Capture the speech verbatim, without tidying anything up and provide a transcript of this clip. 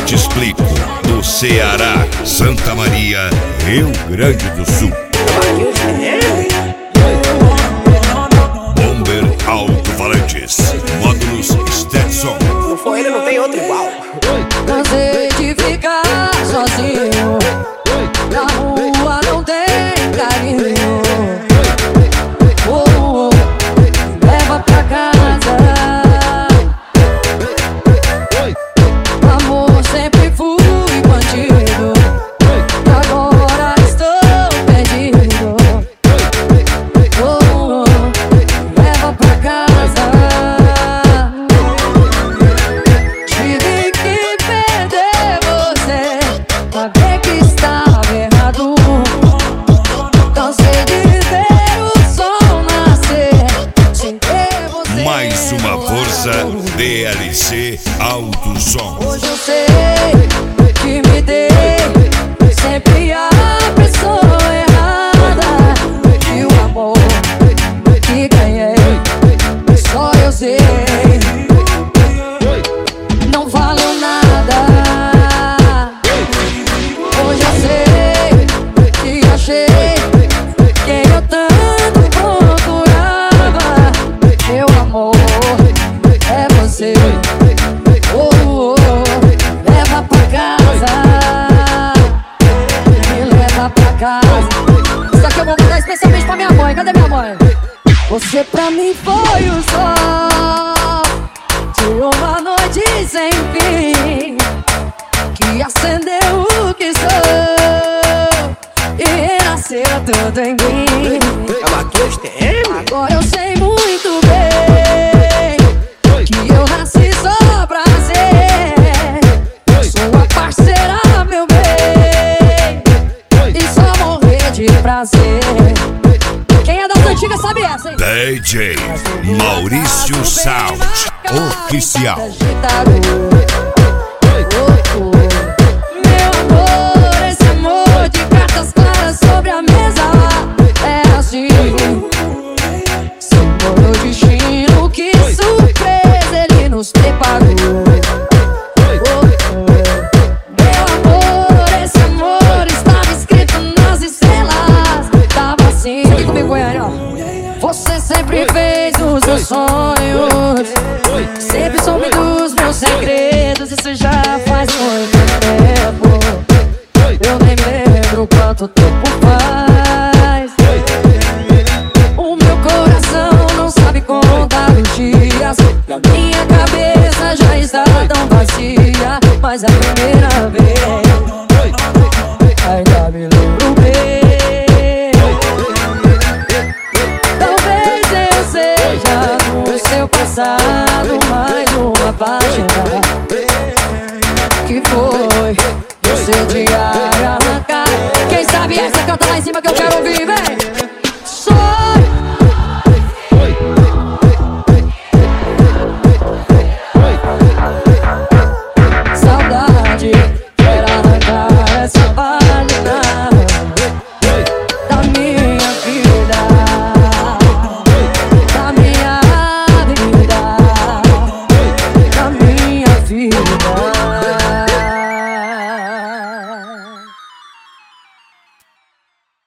te explico. Do Ceará, Santa Maria, Rio Grande do Sul. Bomber Alto-Falantes, módulos Stetson. Não foi ele, não tem outro igual. Cansei de ficar sozinho. Na rua não tem carinho. Oh, oh, leva pra casa. Amor, sempre fui bandido. Agora estou perdido. Oh, oh, leva pra casa. Tive que perder você pra ver que estava errado. Cansei de ver o sol nascer sem ter você. Mais uma força, D L C Alto Som. Hoje eu sei que me dei sempre a pessoa errada. E o amor que ganhei só eu sei. Não falo nada. Hoje eu sei que achei quem eu tanto procurava. Meu amor é você. Oh, oh, leva pra casa. Me leva pra casa. Isso aqui eu vou mandar especialmente pra minha mãe. Cadê minha mãe? Você pra mim foi o sol de uma noite sem fim, que acendeu o que sou e renasceu tudo em mim. É uma dois T M? Agora eu sei muito bem que eu nasci só pra ser sua parceira, meu bem, e só morrer de prazer. Quem é das antigas sabe essa, hein? D J Maurício Sound Oficial. Meu amor, esse amor de cartas claras sobre a mesa é assim. Simbolo do destino, que surpresa ele nos preparou. Meu amor, esse amor estava escrito nas estrelas. Tava assim, aqui comigo, Goiânia, ó. Você sempre fez os meus sonhos, sempre soube dos meus segredos. Isso já faz muito tempo. Eu nem me lembro quanto tempo faz. O meu coração não sabe contar os dias. Na minha cabeça já está tão vazia. Mas a primeira vez ainda me lembro bem. Talvez eu seja no seu passado mais uma página que foi você de arrancar. Quem sabe essa canta lá em cima que eu quero ouvir, vem. Só